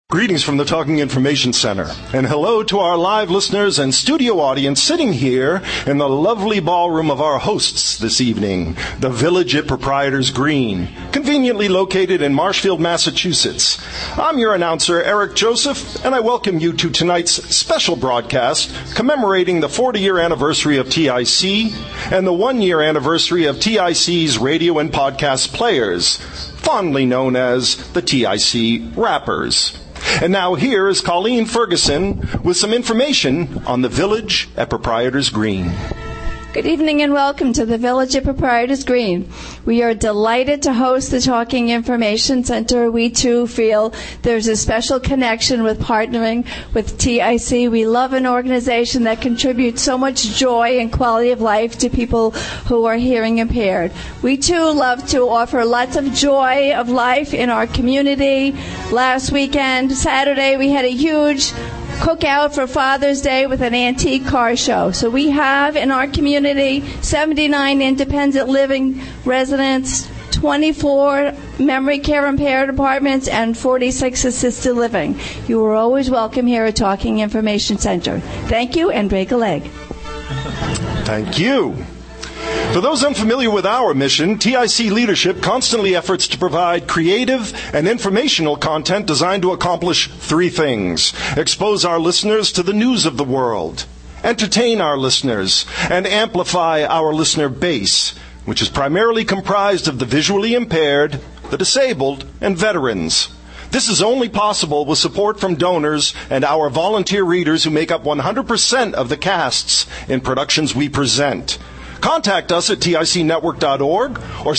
Greetings from the Talking Information Center, and hello to our live listeners and studio audience sitting here in the lovely ballroom of our hosts this evening, the Village at Proprietors Green, conveniently located in Marshfield, Massachusetts. I'm your announcer, Eric Joseph, and I welcome you to tonight's special broadcast commemorating the 40-year anniversary of TIC and the 1-year anniversary of TIC's radio and podcast players, fondly known as the TIC Rappers. And now here is Colleen Ferguson with some information on the Village at Proprietors Green. Good evening and welcome to the Village at Proprietors Green. We are delighted to host the Talking Information Center. We too feel there's a special connection with partnering with TIC. We love an organization that contributes so much joy and quality of life to people who are hearing impaired. We too love to offer lots of joy of life in our community. Last weekend, Saturday, we had a huge cookout for Father's Day with an antique car show. So we have in our community 79 independent living residents, 24 memory care impaired apartments, and 46 assisted living. You are always welcome here at Talking Information Center. Thank you, and break a leg. Thank you. For those unfamiliar with our mission, TIC leadership constantly efforts to provide creative and informational content designed to accomplish three things: expose our listeners to the news of the world, entertain our listeners, and amplify our listener base, which is primarily comprised of the visually impaired, the disabled, and veterans. This is only possible with support from donors and our volunteer readers who make up 100% of the casts in productions we present. Contact us at ticnetwork.org or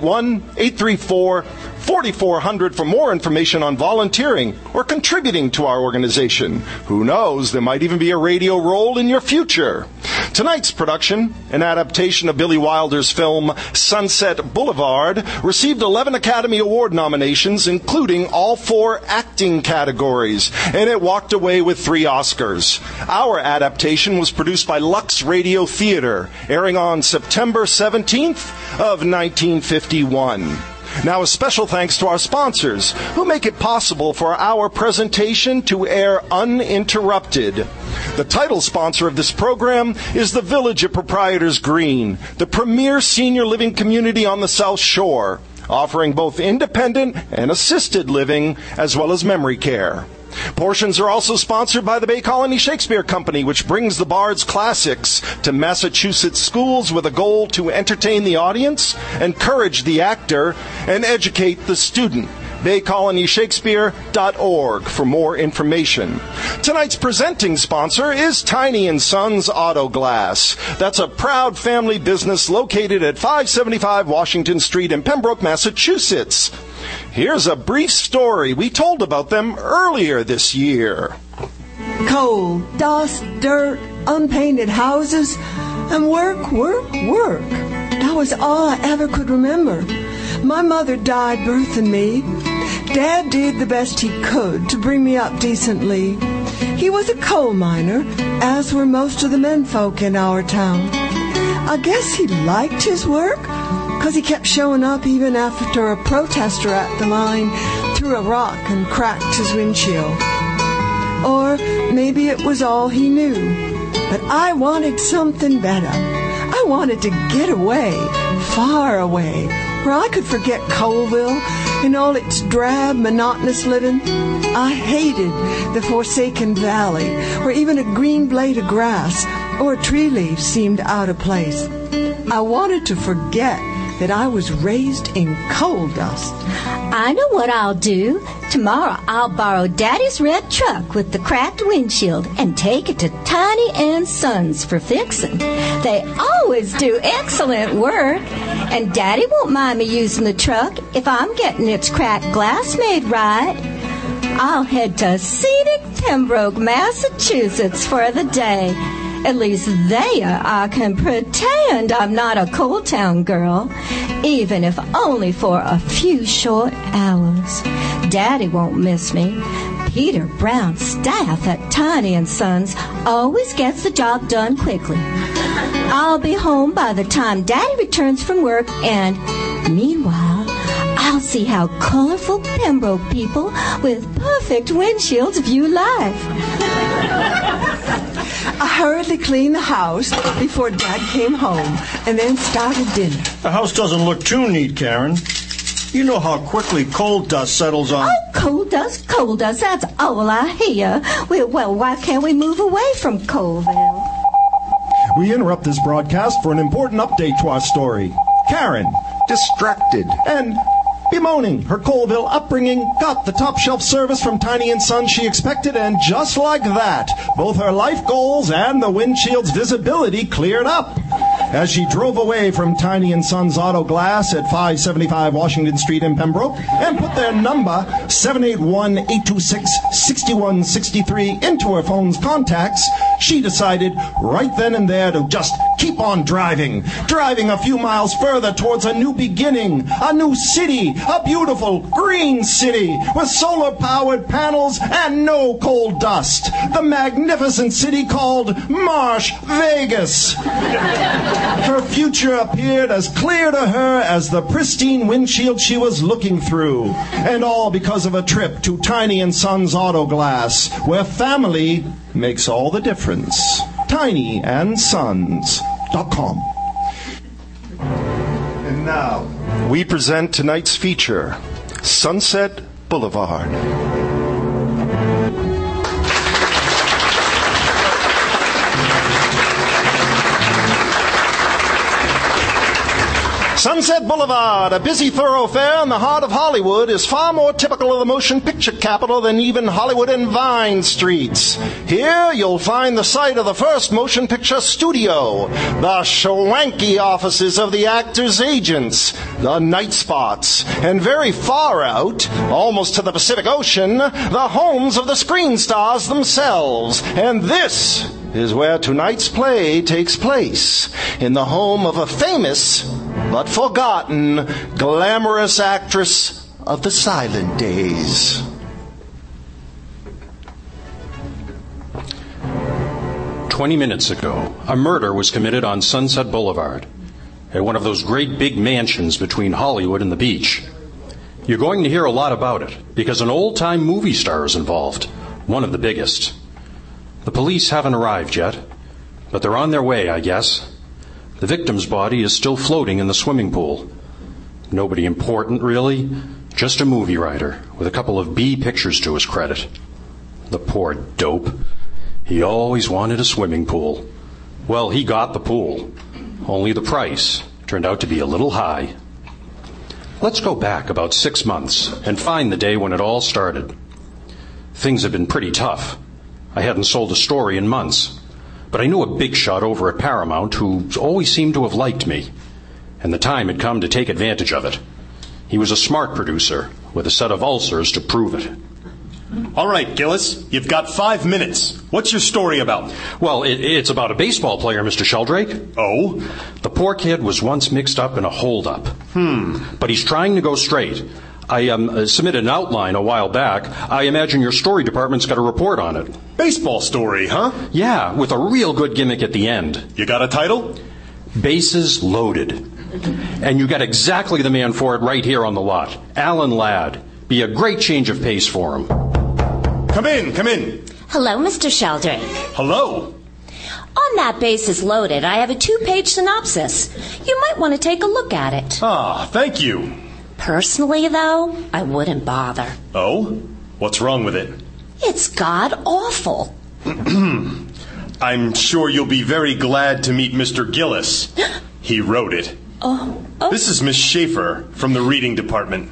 781-834-4400 for more information on volunteering or contributing to our organization. Who knows, there might even be a radio role in your future. Tonight's production, an adaptation of Billy Wilder's film Sunset Boulevard, received 11 Academy Award nominations, including all 4 acting categories, and it walked away with 3 Oscars. Our adaptation was produced by Lux Radio Theater, airing on September 17th of 1951. Now, a special thanks to our sponsors, who make it possible for our presentation to air uninterrupted. The title sponsor of this program is the Village at Proprietors Green, the premier senior living community on the South Shore, offering both independent and assisted living, as well as memory care. Portions are also sponsored by the Bay Colony Shakespeare Company, which brings the Bard's classics to Massachusetts schools with a goal to entertain the audience, encourage the actor, and educate the student. BayColonyShakespeare.org for more information. Tonight's presenting sponsor is Tiny & Sons Auto Glass. That's a proud family business located at 575 Washington Street in Pembroke, Massachusetts. Here's a brief story we told about them earlier this year. Coal, dust, dirt, unpainted houses, and work. That was all I ever could remember. My mother died birthing me. Dad did the best he could to bring me up decently. He was a coal miner, as were most of the menfolk in our town. I guess he liked his work, 'cause he kept showing up even after a protester at the mine threw a rock and cracked his windshield. Or maybe it was all he knew. But I wanted something better. I wanted to get away, far away, where I could forget Colville and all its drab, monotonous living. I hated the forsaken valley, where even a green blade of grass or a tree leaf seemed out of place. I wanted to forget that I was raised in coal dust. I know what I'll do. Tomorrow I'll borrow Daddy's red truck with the cracked windshield and take it to Tiny & Sons for fixing. They always do excellent work. And Daddy won't mind me using the truck if I'm getting its cracked glass made right. I'll head to scenic Pembroke, Massachusetts for the day. At least there I can pretend I'm not a coal town girl, even if only for a few short hours. Daddy won't miss me. Peter Brown's staff at Tiny & Sons always gets the job done quickly. I'll be home by the time Daddy returns from work, and meanwhile, I'll I'll see how colorful Pembroke people with perfect windshields view life. I hurriedly cleaned the house before Dad came home and then started dinner. The house doesn't look too neat, Karen. You know how quickly coal dust settles on... Oh, coal dust, that's all I hear. Well, why can't we move away from Colville? We interrupt this broadcast for an important update to our story. Karen, distracted and bemoaning her Colville upbringing, got the top-shelf service from Tiny & Sons she expected, and just like that, both her life goals and the windshield's visibility cleared up. As she drove away from Tiny & Sons Auto Glass at 575 Washington Street in Pembroke and put their number 781-826-6163 into her phone's contacts, she decided right then and there to just keep on driving a few miles further towards a new beginning, a new city, a beautiful green city with solar-powered panels and no coal dust, the magnificent city called Marsh Vegas. Her future appeared as clear to her as the pristine windshield she was looking through. And all because of a trip to Tiny & Sons Auto Glass, where family makes all the difference. TinyandSons.com. And now, we present tonight's feature, Sunset Boulevard. Sunset Boulevard, a busy thoroughfare in the heart of Hollywood, is far more typical of the motion picture capital than even Hollywood and Vine streets. Here you'll find the site of the first motion picture studio, the schwanky offices of the actors' agents, the night spots, and very far out, almost to the Pacific Ocean, the homes of the screen stars themselves. And this is where tonight's play takes place, in the home of a famous but forgotten glamorous actress of the silent days. "20 minutes ago, a murder was committed on Sunset Boulevard, at one of those great big mansions between Hollywood and the beach. You're going to hear a lot about it, because an old-time movie star is involved, one of the biggest. The police haven't arrived yet, but they're on their way, I guess. The victim's body is still floating in the swimming pool. Nobody important, really. Just a movie writer with a couple of B pictures to his credit. The poor dope. He always wanted a swimming pool. Well, he got the pool. Only the price turned out to be a little high. Let's go back about 6 months and find the day when it all started. Things have been pretty tough. I hadn't sold a story in months. But I knew a big shot over at Paramount who always seemed to have liked me, and the time had come to take advantage of it. He was a smart producer with a set of ulcers to prove it. All right, Gillis, you've got 5 minutes. What's your story about? Well, it's about a baseball player, Mr. Sheldrake. Oh? The poor kid was once mixed up in a holdup. But he's trying to go straight. I submitted an outline a while back. I imagine your story department's got a report on it. Baseball story, huh? Yeah, with a real good gimmick at the end. You got a title? Bases Loaded. And you got exactly the man for it right here on the lot. Alan Ladd. Be a great change of pace for him. Come in. Hello, Mr. Sheldrake. Hello. On that Bases Loaded, I have a 2-page synopsis. You might want to take a look at it. Ah, thank you. Personally, though, I wouldn't bother. Oh? What's wrong with it? It's god-awful. I'm sure you'll be very glad to meet Mr. Gillis. He wrote it. Oh. This is Miss Schaefer from the reading department.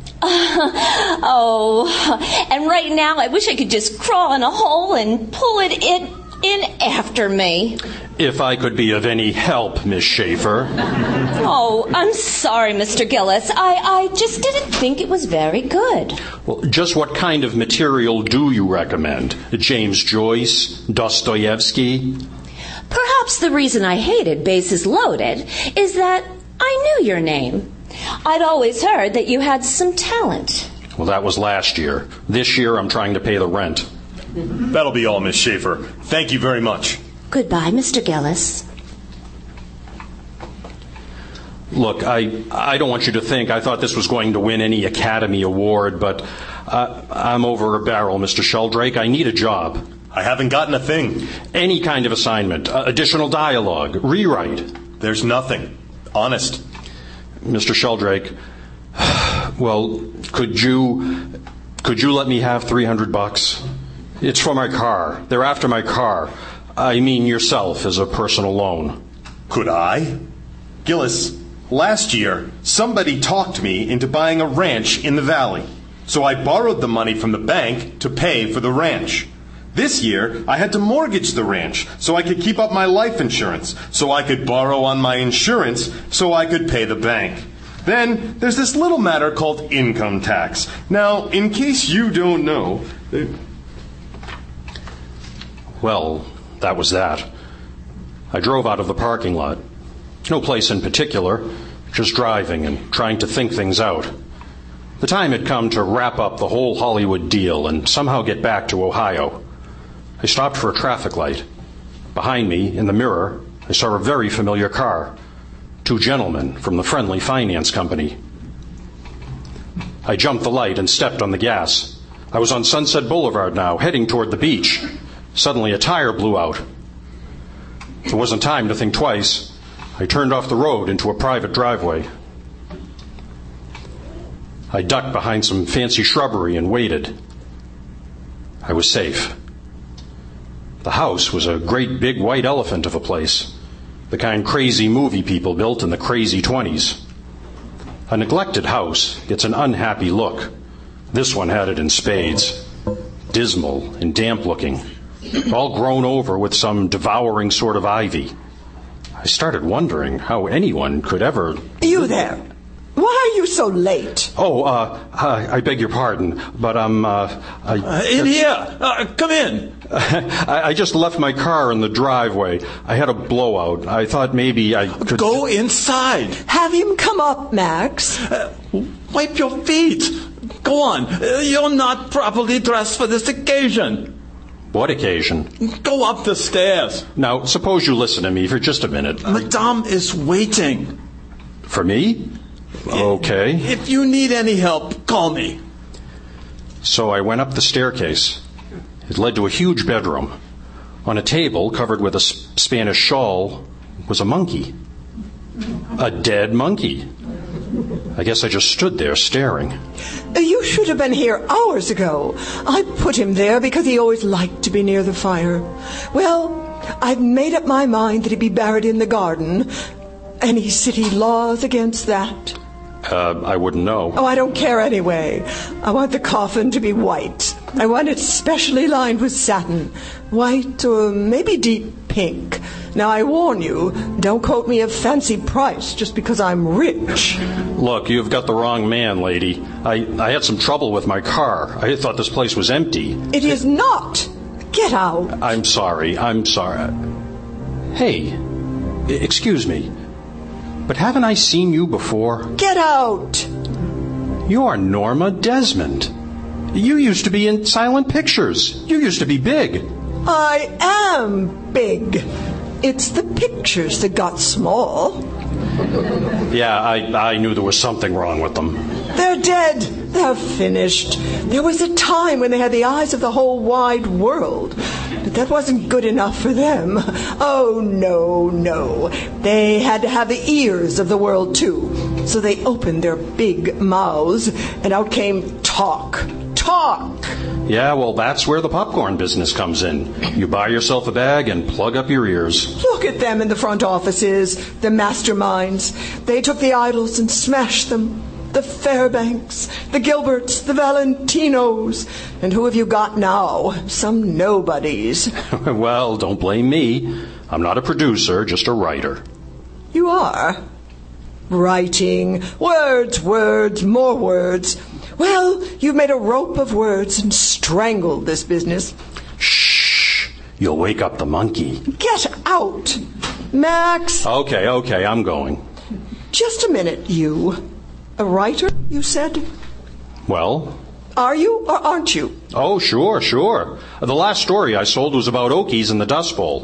And right now I wish I could just crawl in a hole and pull it in after me. If I could be of any help, Miss Schaefer. Oh, I'm sorry, Mr. Gillis. I just didn't think it was very good. Well, just what kind of material do you recommend? James Joyce? Dostoevsky? Perhaps the reason I hated Bases Loaded is that I knew your name. I'd always heard that you had some talent. Well, that was last year. This year I'm trying to pay the rent. That'll be all, Miss Schaefer. Thank you very much. Goodbye, Mr. Gillis. Look, I don't want you to think I thought this was going to win any Academy Award, but I'm over a barrel, Mr. Sheldrake. I need a job. I haven't gotten a thing. Any kind of assignment, additional dialogue, rewrite. There's nothing. Honest. Mr. Sheldrake, well, could you let me have $300? It's for my car. They're after my car. I mean yourself as a personal loan. Could I? Gillis, last year, somebody talked me into buying a ranch in the valley. So I borrowed the money from the bank to pay for the ranch. This year, I had to mortgage the ranch so I could keep up my life insurance, so I could borrow on my insurance, so I could pay the bank. Then, there's this little matter called income tax. Now, in case you don't know... Well, that was that. I drove out of the parking lot. No place in particular, just driving and trying to think things out. The time had come to wrap up the whole Hollywood deal and somehow get back to Ohio. I stopped for a traffic light. Behind me, in the mirror, I saw a very familiar car. 2 gentlemen from the Friendly Finance Company. I jumped the light and stepped on the gas. I was on Sunset Boulevard now, heading toward the beach. Suddenly a tire blew out. There wasn't time to think twice. I turned off the road into a private driveway. I ducked behind some fancy shrubbery and waited. I was safe. The house was a great big white elephant of a place, the kind crazy movie people built in the crazy 20s. A neglected house gets an unhappy look. This one had it in spades. Dismal and damp-looking, all grown over with some devouring sort of ivy. I started wondering how anyone could ever... You there! Why are you so late? Oh, I beg your pardon, but in here! Come in! I just left my car in the driveway. I had a blowout. I thought maybe I could... Go inside! Have him come up, Max. Wipe your feet! Go on. You're not properly dressed for this occasion. What occasion? Go up the stairs. Now, suppose you listen to me for just a minute. Madame is waiting. For me? Okay. If you need any help, call me. So I went up the staircase. It led to a huge bedroom. On a table covered with a Spanish shawl was a monkey. A dead monkey. I guess I just stood there staring. You should have been here hours ago. I put him there because he always liked to be near the fire. Well, I've made up my mind that he'd be buried in the garden. Any city laws against that? I wouldn't know. Oh, I don't care anyway. I want the coffin to be white. I want it specially lined with satin. White or maybe deep pink. Now, I warn you, don't quote me a fancy price just because I'm rich. Look, you've got the wrong man, lady. I had some trouble with my car. I thought this place was empty. It is not. Get out. I'm sorry. Hey, excuse me. But haven't I seen you before? Get out! You're Norma Desmond. You used to be in silent pictures. You used to be big. I am big. It's the pictures that got small. Yeah, I knew there was something wrong with them. They're dead. They're finished. There was a time when they had the eyes of the whole wide world. But that wasn't good enough for them. Oh, no. They had to have the ears of the world, too. So they opened their big mouths, and out came talk. Talk! Yeah, well, that's where the popcorn business comes in. You buy yourself a bag and plug up your ears. Look at them in the front offices, the masterminds. They took the idols and smashed them. The Fairbanks, the Gilberts, the Valentinos. And who have you got now? Some nobodies. Well, don't blame me. I'm not a producer, just a writer. You are? Writing. Words, more words. Well, you've made a rope of words and strangled this business. Shh. You'll wake up the monkey. Get out. Max. Okay, I'm going. Just a minute, you. A writer, you said? Well? Are you or aren't you? Oh, sure. The last story I sold was about Okies in the Dust Bowl.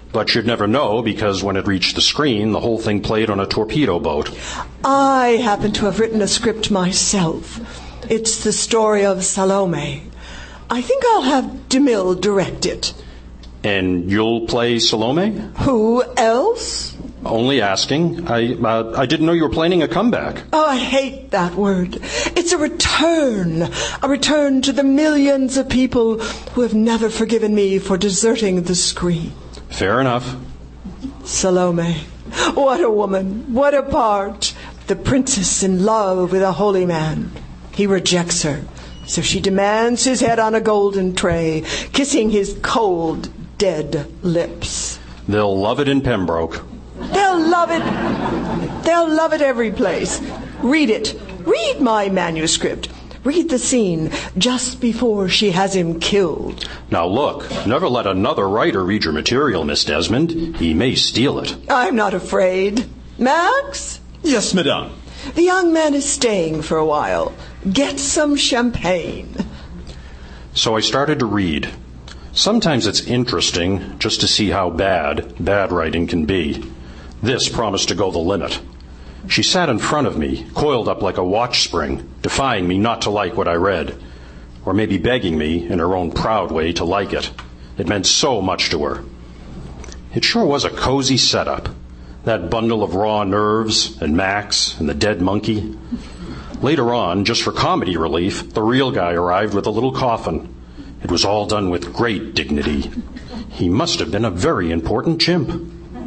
But you'd never know because when it reached the screen, the whole thing played on a torpedo boat. I happen to have written a script myself. It's the story of Salome. I think I'll have DeMille direct it. And you'll play Salome? Who else? Only asking. I didn't know you were planning a comeback. Oh, I hate that word. It's a return to the millions of people who have never forgiven me for deserting the screen. Fair enough. Salome. What a woman. What a part. The princess in love with a holy man. He rejects her, so she demands his head on a golden tray, kissing his cold, dead lips. They'll love it in Pembroke. They'll love it. They'll love it every place. Read it. Read my manuscript. Read the scene just before she has him killed. Now look, never let another writer read your material, Miss Desmond. He may steal it. I'm not afraid. Max? Yes, madame. The young man is staying for a while. Get some champagne. So I started to read. Sometimes it's interesting just to see how bad writing can be. This promised to go the limit. She sat in front of me, coiled up like a watch spring, defying me not to like what I read, or maybe begging me, in her own proud way, to like it. It meant so much to her. It sure was a cozy setup. That bundle of raw nerves, and Max, and the dead monkey. Later on, just for comedy relief, the real guy arrived with a little coffin. It was all done with great dignity. He must have been a very important chimp.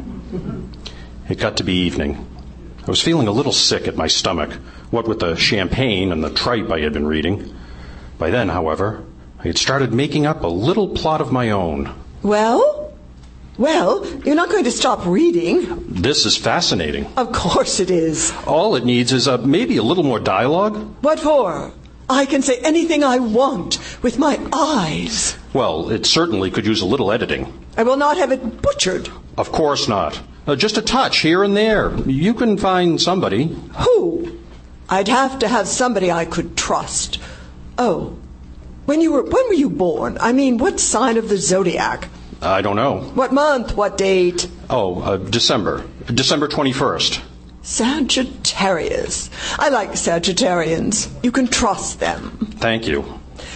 It got to be evening. I was feeling a little sick at my stomach, what with the champagne and the tripe I had been reading. By then, however, I had started making up a little plot of my own. Well, you're not going to stop reading. This is fascinating. Of course it is. All it needs is maybe a little more dialogue. What for? I can say anything I want with my eyes. Well, it certainly could use a little editing. I will not have it butchered. Of course not. Just a touch here and there. You can find somebody. Who? I'd have to have somebody I could trust. Oh, when were you born? I mean, what sign of the zodiac? I don't know. What month? What date? Oh, December 21st. Sagittarius. I like Sagittarians. You can trust them. Thank you.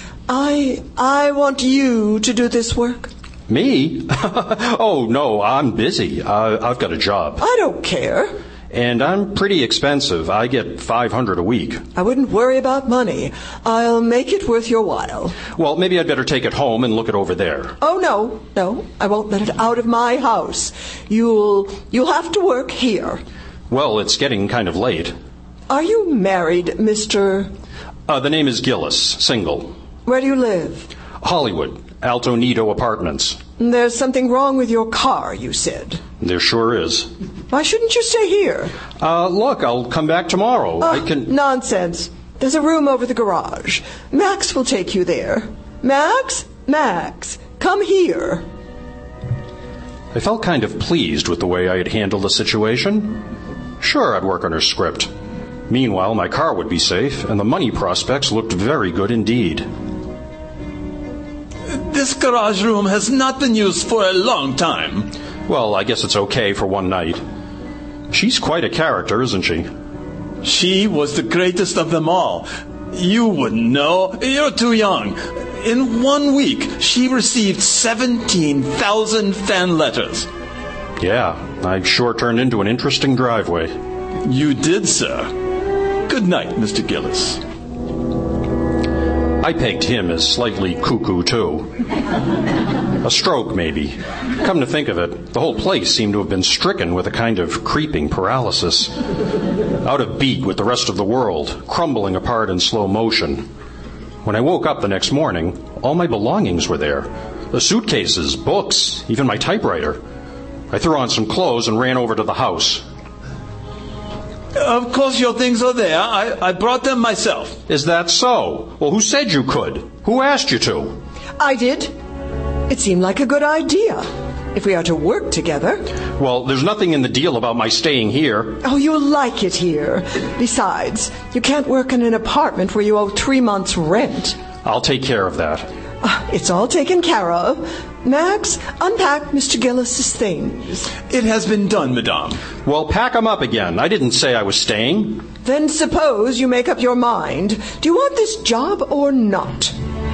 I want you to do this work. Me? Oh, no, I'm busy. I've got a job. I don't care. And I'm pretty expensive. I get $500 a week. I wouldn't worry about money. I'll make it worth your while. Well, maybe I'd better take it home and look it over there. Oh, no. I won't let it out of my house. You'll have to work here. Well, it's getting kind of late. Are you married, Mr.? The name is Gillis, single. Where do you live? Hollywood, Alto Nido Apartments. There's something wrong with your car, you said. There sure is. Why shouldn't you stay here? Look, I'll come back tomorrow. I can... Nonsense. There's a room over the garage. Max will take you there. Max, come here. I felt kind of pleased with the way I had handled the situation. Sure, I'd work on her script. Meanwhile, my car would be safe, and the money prospects looked very good indeed. This garage room has not been used for a long time. Well, I guess it's okay for one night. She's quite a character, isn't she? She was the greatest of them all. You wouldn't know. You're too young. In 1 week, she received 17,000 fan letters. Yeah, I sure turned into an interesting driveway. You did, sir. Good night, Mr. Gillis. I pegged him as slightly cuckoo, too. A stroke, maybe. Come to think of it, the whole place seemed to have been stricken with a kind of creeping paralysis. Out of beat with the rest of the world, crumbling apart in slow motion. When I woke up the next morning, all my belongings were there. The suitcases, books, even my typewriter. I threw on some clothes and ran over to the house. Of course your things are there. I brought them myself. Is that so? Well, who said you could? Who asked you to? I did. It seemed like a good idea, if we are to work together. Well, there's nothing in the deal about my staying here. Oh, you'll like it here. Besides, you can't work in an apartment where you owe 3 months' rent. I'll take care of that. It's all taken care of. Max, unpack Mr. Gillis's things. It has been done, Madame. Well, pack 'em up again. I didn't say I was staying. Then suppose you make up your mind. Do you want this job or not?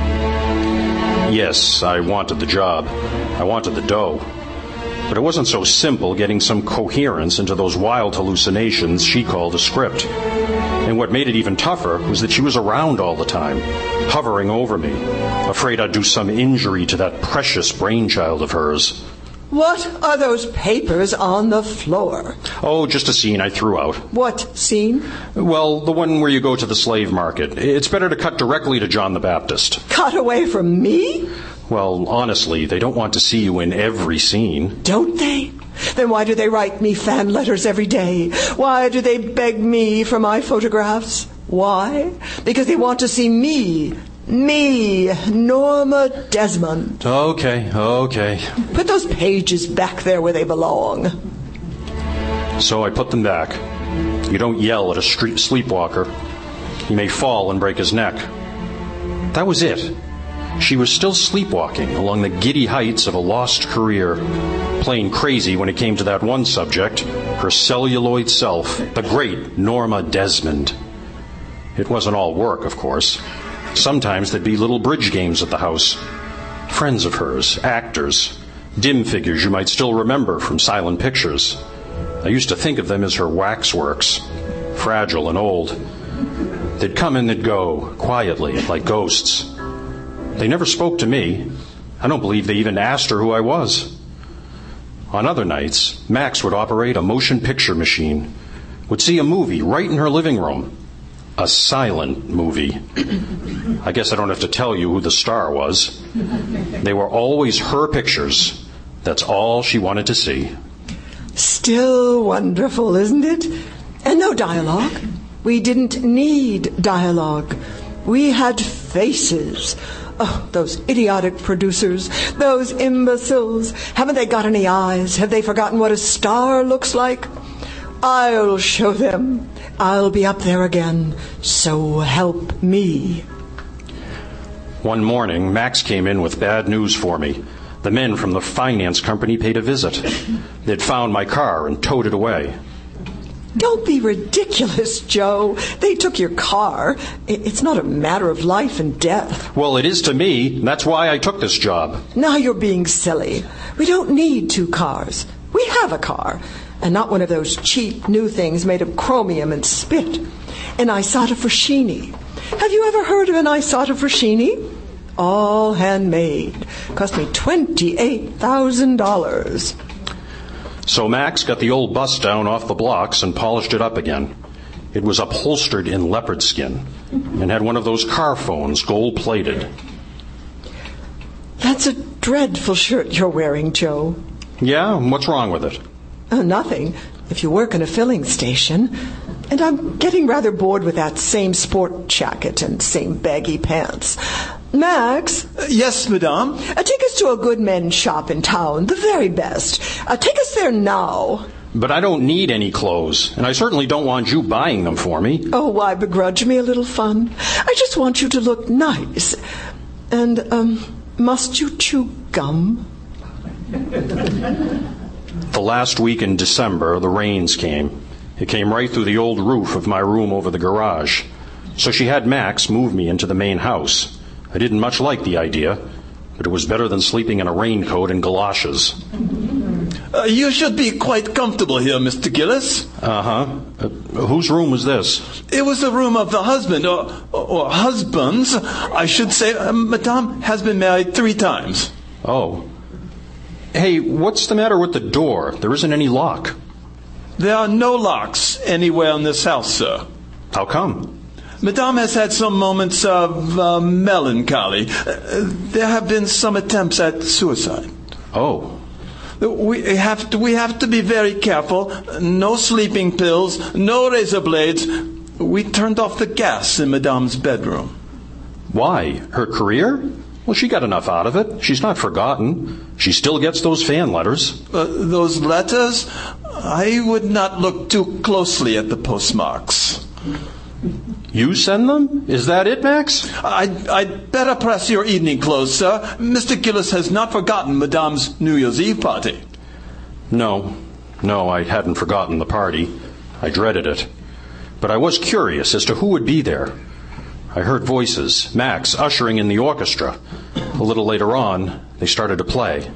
Yes, I wanted the job. I wanted the dough. But it wasn't so simple getting some coherence into those wild hallucinations she called a script. And what made it even tougher was that she was around all the time, hovering over me, afraid I'd do some injury to that precious brainchild of hers. What are those papers on the floor? Oh, just a scene I threw out. What scene? Well, the one where you go to the slave market. It's better to cut directly to John the Baptist. Cut away from me? Well, honestly, they don't want to see you in every scene. Don't they? Then why do they write me fan letters every day? Why do they beg me for my photographs? Why? Because they want to see me. Me, Norma Desmond. Okay. Put those pages back there where they belong. So I put them back. You don't yell at a street sleepwalker. He may fall and break his neck. That was it. She was still sleepwalking along the giddy heights of a lost career, playing crazy when it came to that one subject, her celluloid self, the great Norma Desmond. It wasn't all work, of course. Sometimes there'd be little bridge games at the house. Friends of hers, actors, dim figures you might still remember from silent pictures. I used to think of them as her waxworks, fragile and old. They'd come and they'd go, quietly, like ghosts. They never spoke to me. I don't believe they even asked her who I was. On other nights, Max would operate a motion picture machine, would see a movie right in her living room. A silent movie. I guess I don't have to tell you who the star was. They were always her pictures. That's all she wanted to see. Still wonderful, isn't it? And no dialogue. We didn't need dialogue. We had faces. Oh, those idiotic producers, those imbeciles. Haven't they got any eyes? Have they forgotten what a star looks like? I'll show them. I'll be up there again. So help me. One morning, Max came in with bad news for me. The men from the finance company paid a visit. They'd found my car and towed it away. Don't be ridiculous, Joe. They took your car. It's not a matter of life and death. Well, it is to me. That's why I took this job. Now you're being silly. We don't need 2 cars. We have a car. And not one of those cheap new things made of chromium and spit. An Isotta Fraschini. Have you ever heard of an Isotta Fraschini? All handmade. Cost me $28,000. So Max got the old bus down off the blocks and polished it up again. It was upholstered in leopard skin and had one of those car phones, gold-plated. That's a dreadful shirt you're wearing, Joe. Yeah? What's wrong with it? Nothing, if you work in a filling station. And I'm getting rather bored with that same sport jacket and same baggy pants. Max? Yes, Madame? Take us to a good men's shop in town, the very best. Take us there now. But I don't need any clothes, and I certainly don't want you buying them for me. Oh, why begrudge me a little fun? I just want you to look nice. And, must you chew gum? The last week in December, the rains came. It came right through the old roof of my room over the garage. So she had Max move me into the main house. I didn't much like the idea, but it was better than sleeping in a raincoat and galoshes. You should be quite comfortable here, Mr. Gillis. Uh-huh. Whose room was this? It was the room of the husband, or husbands, I should say. Madame has been married 3 times. Oh. Hey, what's the matter with the door? There isn't any lock. There are no locks anywhere in this house, sir. How come? Madame has had some moments of melancholy. There have been some attempts at suicide. Oh. We have to be very careful. No sleeping pills, no razor blades. We turned off the gas in Madame's bedroom. Why? Her career? Well, she got enough out of it. She's not forgotten. She still gets those fan letters. Those letters? I would not look too closely at the postmarks. You send them? Is that it, Max? I'd better press your evening clothes, sir. Mr. Gillis has not forgotten Madame's New Year's Eve party. No, I hadn't forgotten the party. I dreaded it. But I was curious as to who would be there. I heard voices, Max ushering in the orchestra. A little later on, they started to play.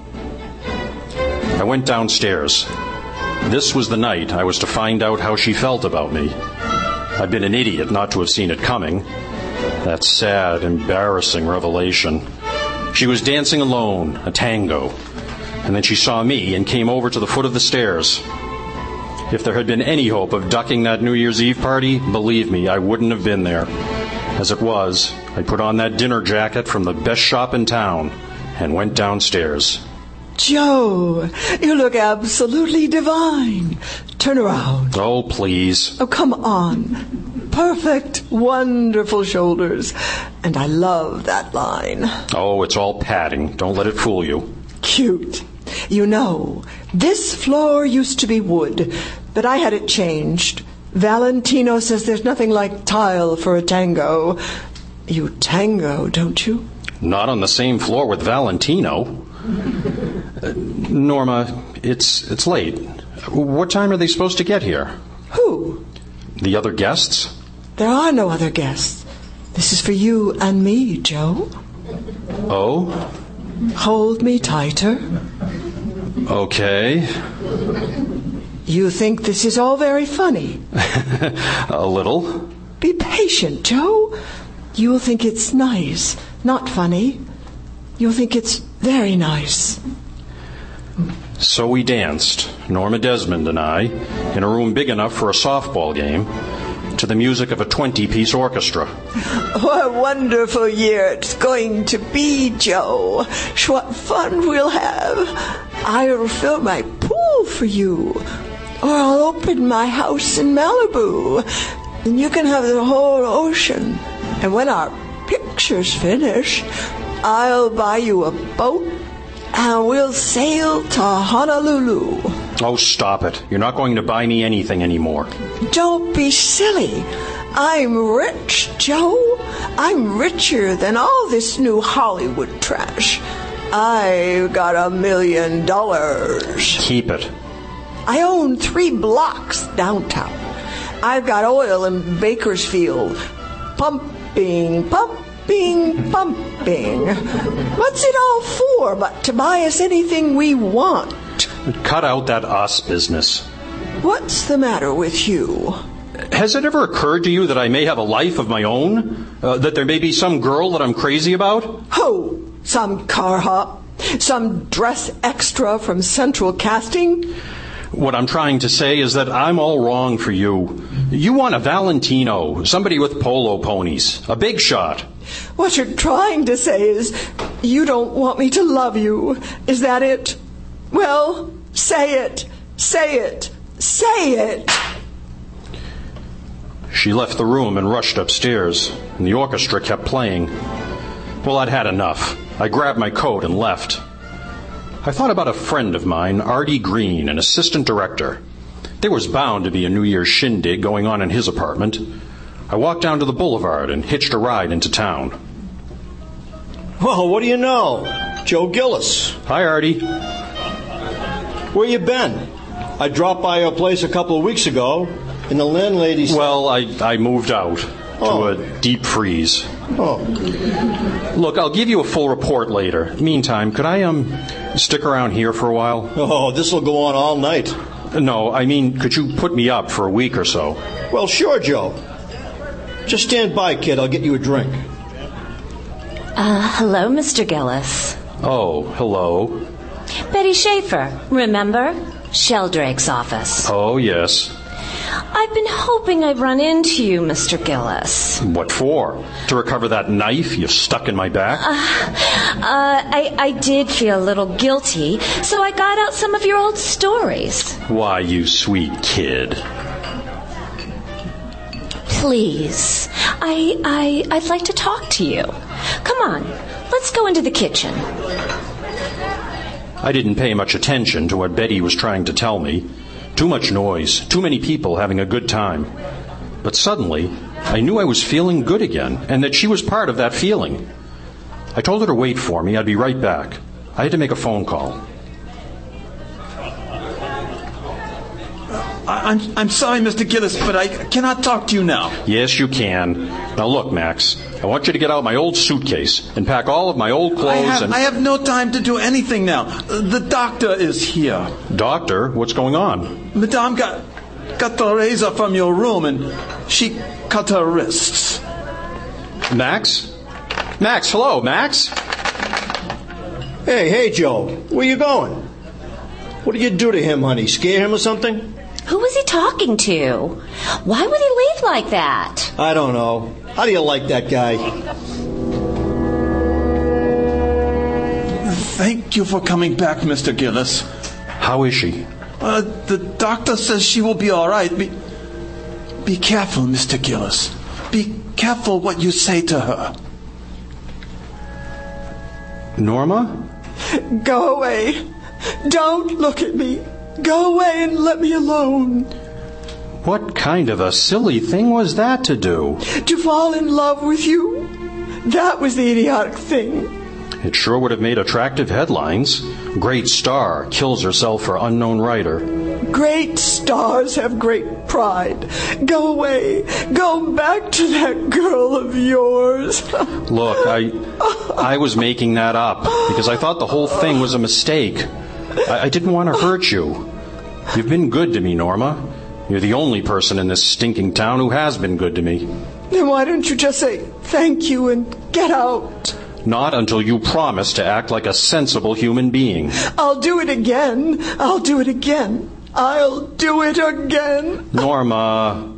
I went downstairs. This was the night I was to find out how she felt about me. I'd been an idiot not to have seen it coming. That sad, embarrassing revelation. She was dancing alone, a tango. And then she saw me and came over to the foot of the stairs. If there had been any hope of ducking that New Year's Eve party, believe me, I wouldn't have been there. As it was, I put on that dinner jacket from the best shop in town and went downstairs. Joe, you look absolutely divine. Turn around. Oh, please. Oh, come on. Perfect, wonderful shoulders. And I love that line. Oh, it's all padding. Don't let it fool you. Cute. You know, this floor used to be wood, but I had it changed. Valentino says there's nothing like tile for a tango. You tango, don't you? Not on the same floor with Valentino. Norma, it's late. What time are they supposed to get here? Who? The other guests? There are no other guests. This is for you and me, Joe. Oh? Hold me tighter. Okay. You think this is all very funny? A little. Be patient, Joe. You'll think it's nice, not funny. You'll think it's very nice. So we danced, Norma Desmond and I, in a room big enough for a softball game, to the music of a 20-piece orchestra. What a wonderful year it's going to be, Joe. What fun we'll have. I'll fill my pool for you. Or I'll open my house in Malibu. And you can have the whole ocean. And when our picture's finished, I'll buy you a boat and we'll sail to Honolulu. Oh, stop it. You're not going to buy me anything anymore. Don't be silly. I'm rich, Joe. I'm richer than all this new Hollywood trash. I've got $1 million. Keep it. I own 3 blocks downtown. I've got oil in Bakersfield. Pumping. What's it all for but to buy us anything we want? Cut out that us business. What's the matter with you? Has it ever occurred to you that I may have a life of my own? That there may be some girl that I'm crazy about? Who? Some car hop? Some dress extra from Central Casting? What I'm trying to say is that I'm all wrong for you. You want a Valentino, somebody with polo ponies, a big shot. What you're trying to say is you don't want me to love you. Is that it? Well, say it. Say it. Say it. She left the room and rushed upstairs, and the orchestra kept playing. Well, I'd had enough. I grabbed my coat and left. I thought about a friend of mine, Artie Green, an assistant director. There was bound to be a New Year's shindig going on in his apartment. I walked down to the boulevard and hitched a ride into town. Well, what do you know? Joe Gillis. Hi, Artie. Where you been? I dropped by your place a couple of weeks ago, and the landlady said... Well, I moved out to a deep freeze. Oh. Look, I'll give you a full report later. Meantime, could I stick around here for a while? Oh, this'll go on all night. No, I mean, could you put me up for a week or so? Well, sure, Joe. Just stand by, kid. I'll get you a drink. Hello, Mr. Gillis. Oh, hello. Betty Schaefer, remember? Sheldrake's office. Oh, yes. I've been hoping I'd run into you, Mr. Gillis. What for? To recover that knife you stuck in my back? I did feel a little guilty, so I got out some of your old stories. Why, you sweet kid. Please, I'd like to talk to you. Come on, let's go into the kitchen. I didn't pay much attention to what Betty was trying to tell me. Too much noise, too many people having a good time. But suddenly, I knew I was feeling good again, and that she was part of that feeling. I told her to wait for me. I'd be right back. I had to make a phone call. I'm sorry, Mr. Gillis, but I cannot talk to you now. Yes, you can. Now look, Max, I want you to get out my old suitcase and pack all of my old clothes I have no time to do anything now. The doctor is here. Doctor? What's going on? Madame got the razor from your room and she cut her wrists. Max? Max, hello, Max? Hey, Joe. Where you going? What did you do to him, honey? Scare him or something? Who was he talking to? Why would he leave like that? I don't know. How do you like that guy? Thank you for coming back, Mr. Gillis. How is she? The doctor says she will be all right. Be careful, Mr. Gillis. Be careful what you say to her. Norma? Go away. Don't look at me. Go away and let me alone. What kind of a silly thing was that to do? To fall in love with you? That was the idiotic thing. It sure would have made attractive headlines. Great star kills herself for unknown writer. Great stars have great pride. Go away. Go back to that girl of yours. Look, I was making that up because I thought the whole thing was a mistake. I didn't want to hurt you. You've been good to me, Norma. You're the only person in this stinking town who has been good to me. Then why don't you just say thank you and get out? Not until you promise to act like a sensible human being. I'll do it again. I'll do it again. I'll do it again. Norma.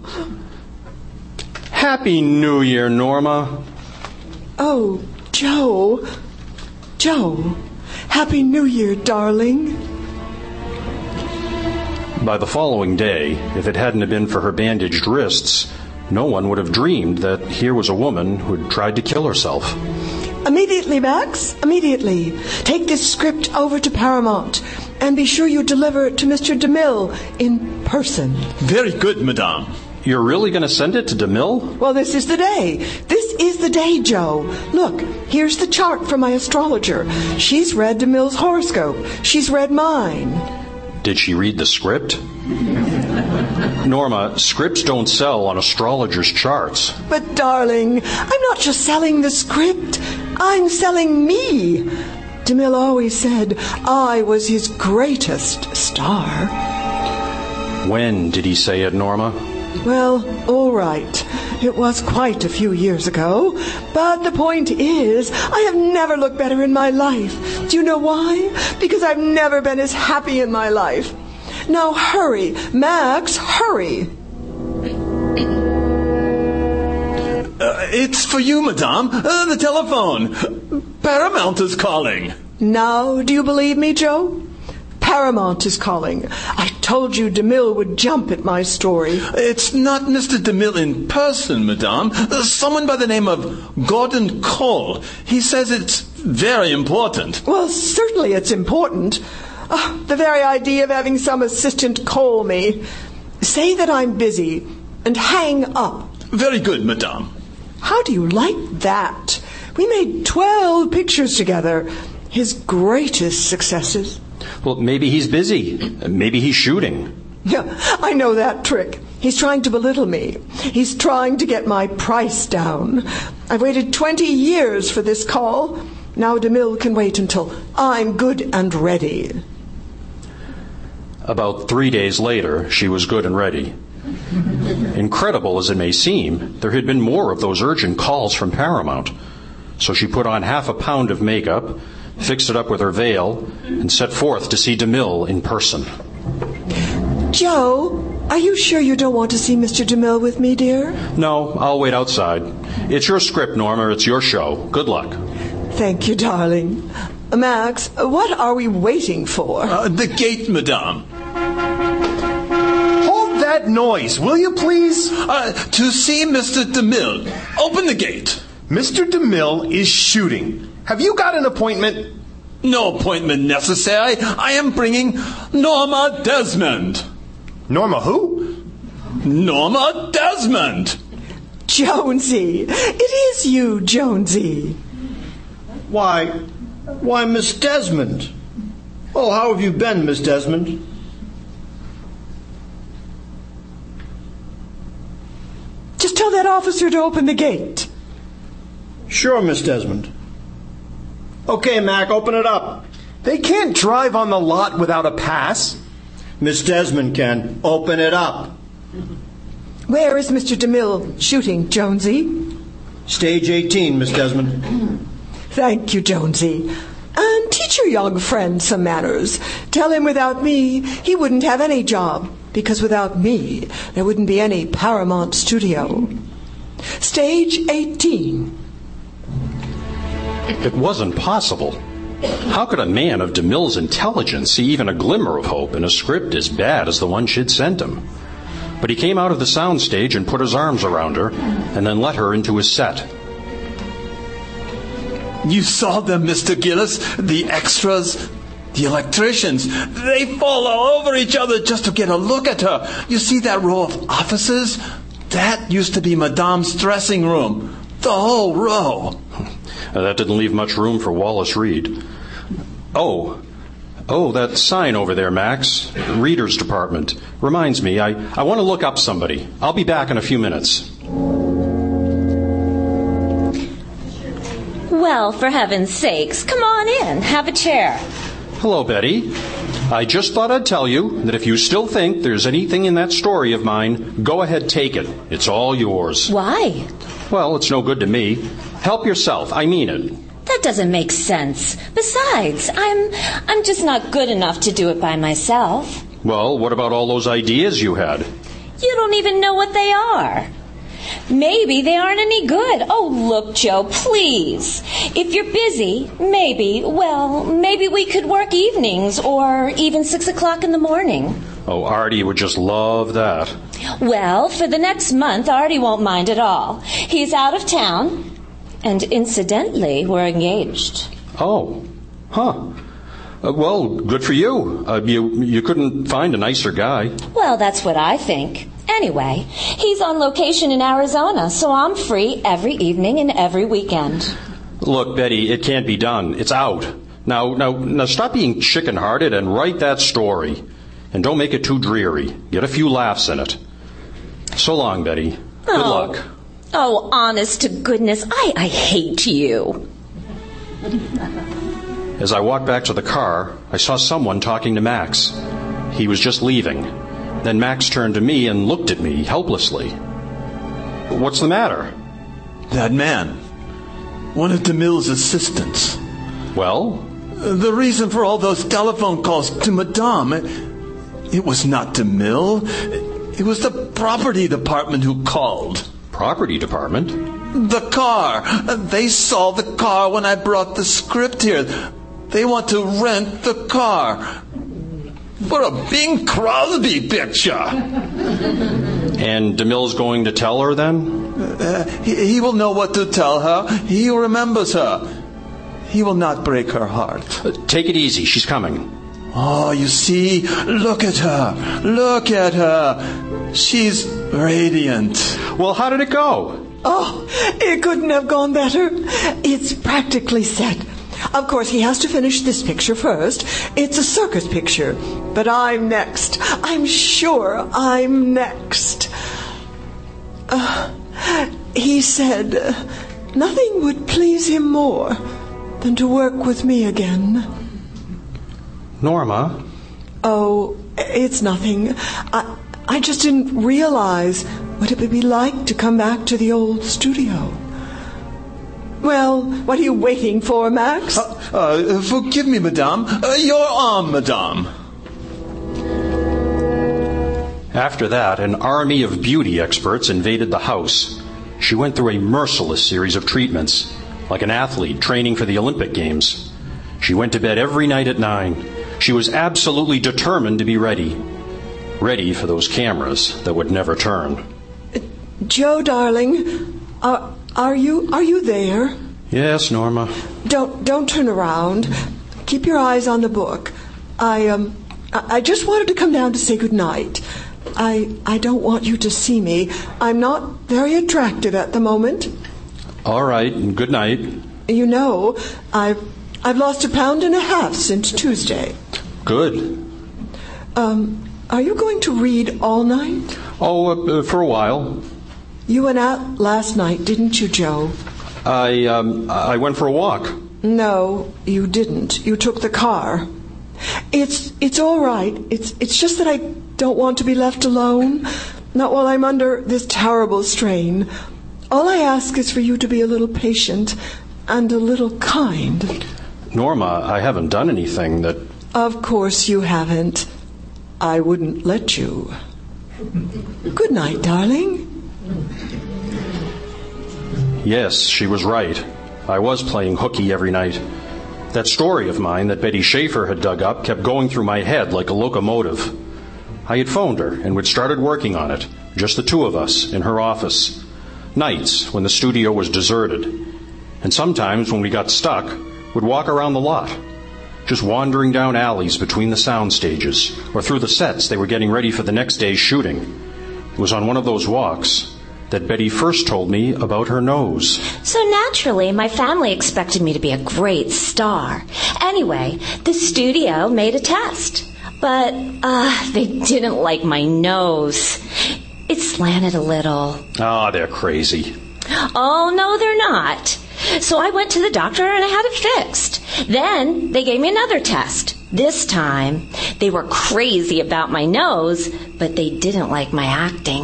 Happy New Year, Norma. Oh, Joe. Joe. Happy New Year, darling. By the following day, if it hadn't have been for her bandaged wrists, no one would have dreamed that here was a woman who had tried to kill herself. Immediately, Max. Immediately. Take this script over to Paramount and be sure you deliver it to Mr. DeMille in person. Very good, Madame. You're really going to send it to DeMille? Well, this is the day. This is the day, Joe. Look, here's the chart from my astrologer. She's read DeMille's horoscope. She's read mine. Did she read the script? Norma, scripts don't sell on astrologers' charts. But, darling, I'm not just selling the script. I'm selling me. DeMille always said I was his greatest star. When did he say it, Norma? Well, all right. It was quite a few years ago. But the point is, I have never looked better in my life. Do you know why? Because I've never been as happy in my life. Now hurry, Max, hurry. It's for you, Madame. The telephone. Paramount is calling. Now, do you believe me, Joe? Paramount is calling. I told you DeMille would jump at my story. It's not Mr. DeMille in person, Madame. Someone by the name of Gordon Cole. He says it's very important. Well, certainly it's important. The very idea of having some assistant call me. Say that I'm busy and hang up. Very good, Madame. How do you like that? We made 12 pictures together. His greatest successes. Well, maybe he's busy. Maybe he's shooting. Yeah, I know that trick. He's trying to belittle me. He's trying to get my price down. I've waited 20 years for this call. Now DeMille can wait until I'm good and ready. About 3 days later, she was good and ready. Incredible as it may seem, there had been more of those urgent calls from Paramount. So she put on half a pound of makeup, fixed it up with her veil, and set forth to see DeMille in person. Joe, are you sure you don't want to see Mr. DeMille with me, dear? No, I'll wait outside. It's your script, Norma. It's your show. Good luck. Thank you, darling. Max, what are we waiting for? The gate, Madame. Hold that noise, will you please? To see Mr. DeMille. Open the gate. Mr. DeMille is shooting. Have you got an appointment? No appointment necessary. I am bringing Norma Desmond. Norma who? Norma Desmond. Jonesy. It is you, Jonesy. Why, Miss Desmond. Oh, how have you been, Miss Desmond? Just tell that officer to open the gate. Sure, Miss Desmond. Okay, Mac, open it up. They can't drive on the lot without a pass. Miss Desmond can. Open it up. Where is Mr. DeMille shooting, Jonesy? Stage 18, Miss Desmond. Thank you, Jonesy. And teach your young friend some manners. Tell him without me, he wouldn't have any job, because without me, there wouldn't be any Paramount studio. Stage 18. It wasn't possible. How could a man of DeMille's intelligence see even a glimmer of hope in a script as bad as the one she'd sent him? But he came out of the soundstage and put his arms around her, and then let her into his set. You saw them, Mr. Gillis, the extras, the electricians. They fall all over each other just to get a look at her. You see that row of offices? That used to be Madame's dressing room. The whole row. That didn't leave much room for Wallace Reed. Oh, that sign over there, Max. Reader's department. Reminds me, I want to look up somebody. I'll be back in a few minutes. Well, for heaven's sakes, come on in. Have a chair. Hello, Betty. I just thought I'd tell you that if you still think there's anything in that story of mine, go ahead, take it. It's all yours. Why? Well, it's no good to me. Help yourself. I mean it. That doesn't make sense. Besides, I'm just not good enough to do it by myself. Well, what about all those ideas you had? You don't even know what they are. Maybe they aren't any good. Oh, look, Joe, please. If you're busy, maybe we could work evenings or even 6 o'clock in the morning. Oh, Artie would just love that. Well, for the next month, Artie won't mind at all. He's out of town, and incidentally, we're engaged. Oh, huh. Well, good for you. You couldn't find a nicer guy. Well, that's what I think. Anyway, he's on location in Arizona, so I'm free every evening and every weekend. Look, Betty, it can't be done. It's out. Now, stop being chicken-hearted and write that story. And don't make it too dreary. Get a few laughs in it. So long, Betty. Good luck. Oh, honest to goodness, I hate you. As I walked back to the car, I saw someone talking to Max. He was just leaving. Then Max turned to me and looked at me helplessly. What's the matter? That man. One of DeMille's assistants. Well? The reason for all those telephone calls to Madame, it was not DeMille. It was the property department who called. Property department? The car. They saw the car when I brought the script here. They want to rent the car. For a Bing Crosby picture. And DeMille's going to tell her then? He will know what to tell her. He remembers her. He will not break her heart. Take it easy. She's coming. Oh, you see? Look at her. Look at her. She's radiant. Well, how did it go? Oh, it couldn't have gone better. It's practically set. Of course, he has to finish this picture first. It's a circus picture. But I'm next. I'm sure I'm next. He said nothing would please him more than to work with me again. Norma? Oh, it's nothing. I just didn't realize what it would be like to come back to the old studio. Well, what are you waiting for, Max? Forgive me, Madame. Your arm, Madame. After that, an army of beauty experts invaded the house. She went through a merciless series of treatments, like an athlete training for the Olympic Games. She went to bed every night at 9. She was absolutely determined to be ready. Ready for those cameras that would never turn. Joe, darling, are you there? Yes, Norma. Don't turn around. Keep your eyes on the book. I just wanted to come down to say good night. I don't want you to see me. I'm not very attractive at the moment. All right, good night. You know, I've lost 1.5 pounds since Tuesday. Good. Are you going to read all night? Oh, for a while. You went out last night, didn't you, Joe? I went for a walk. No, you didn't. You took the car. It's all right. It's just that I don't want to be left alone. Not while I'm under this terrible strain. All I ask is for you to be a little patient and a little kind. Norma, I haven't done anything that... Of course you haven't. I wouldn't let you. Good night, darling. Yes, she was right. I was playing hooky every night. That story of mine that Betty Schaefer had dug up kept going through my head like a locomotive. I had phoned her and we'd started working on it, just the two of us, in her office. Nights when the studio was deserted. And sometimes when we got stuck, we'd walk around the lot, just wandering down alleys between the sound stages or through the sets they were getting ready for the next day's shooting. It was on one of those walks that Betty first told me about her nose. So naturally, my family expected me to be a great star. Anyway, the studio made a test. But, they didn't like my nose. It slanted a little. Ah, they're crazy. Oh, no, they're not. So I went to the doctor and I had it fixed. Then they gave me another test. This time, they were crazy about my nose, but they didn't like my acting.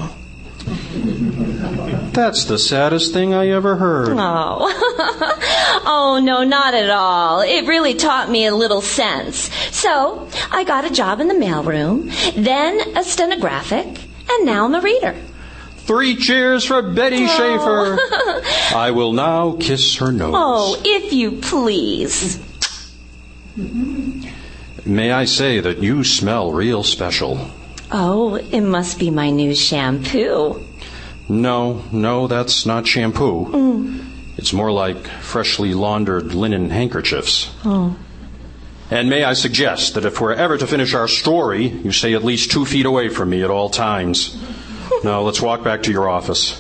That's the saddest thing I ever heard. Oh. Oh, no, not at all. It really taught me a little sense. So I got a job in the mailroom, then a stenographic, and now I'm a reader. 3 cheers for Betty Schaefer. I will now kiss her nose. Oh, if you please. May I say that you smell real special. Oh, it must be my new shampoo. No, that's not shampoo. It's more like freshly laundered linen handkerchiefs. Oh. And may I suggest that if we're ever to finish our story, you stay at least 2 feet away from me at all times. Now, let's walk back to your office.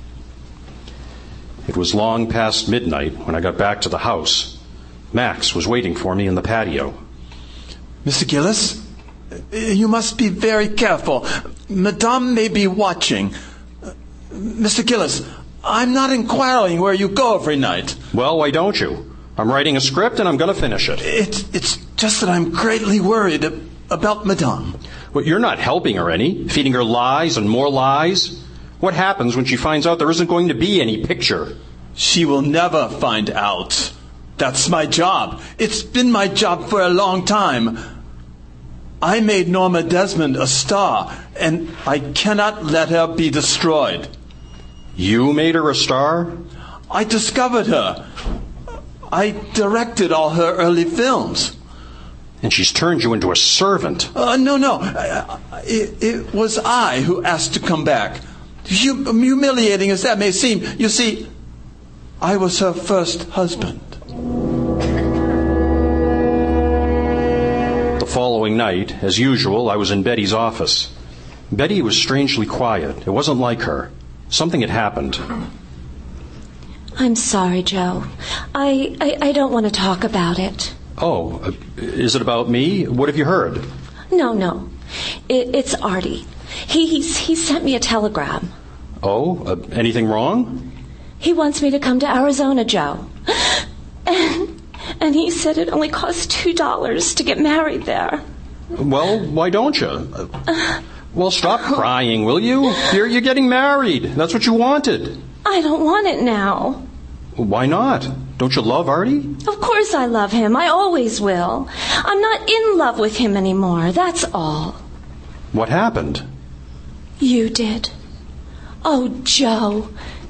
It was long past midnight when I got back to the house. Max was waiting for me in the patio. Mr. Gillis, you must be very careful. Madame may be watching. Mr. Gillis, I'm not inquiring where you go every night. Well, why don't you? I'm writing a script and I'm going to finish it. It's just that I'm greatly worried about Madame. Well, you're not helping her any, feeding her lies and more lies. What happens when she finds out there isn't going to be any picture? She will never find out. That's my job. It's been my job for a long time. I made Norma Desmond a star, and I cannot let her be destroyed. You made her a star? I discovered her. I directed all her early films. And she's turned you into a servant. No. It was I who asked to come back. Humiliating as that may seem, you see, I was her first husband. The following night, as usual, I was in Betty's office. Betty was strangely quiet. It wasn't like her. Something had happened. I'm sorry, Joe. I don't want to talk about it. Oh, is it about me? What have you heard? No. It's Artie. He sent me a telegram. Oh, anything wrong? He wants me to come to Arizona, Joe. And he said it only costs $2 to get married there. Well, why don't you? Well, stop crying, will you? You're getting married. That's what you wanted. I don't want it now. Why not? Don't you love Artie? Of course I love him. I always will. I'm not in love with him anymore. That's all. What happened? You did. Oh, Joe.